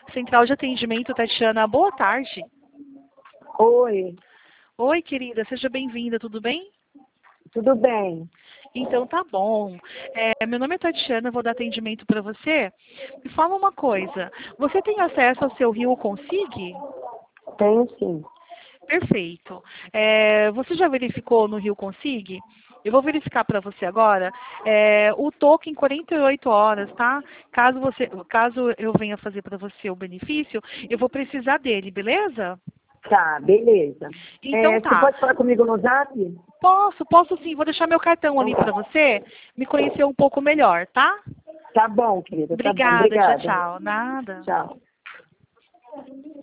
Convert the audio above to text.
Central de Atendimento, Tatiana. Boa tarde. Oi, Oi, querida, seja bem-vinda, tudo bem? tudo bem? Então tá bom. Meu nome é Tatiana, vou dar atendimento para você. Me fala uma coisa, você tem acesso ao seu Rio Consig? Tenho sim. Perfeito. Você já verificou no Rio Consig? Eu vou verificar para você agora. O token 48 horas, tá? Caso eu venha fazer para você o benefício, eu vou precisar dele, beleza? Tá, beleza. Então Você tá. pode falar comigo no Zap? Posso sim. Vou deixar meu cartão Então ali para tá. você me conhecer um pouco melhor, tá? Tá bom, querida, tá bom. Obrigada, tchau, Obrigada. tchau. Nada. Tchau.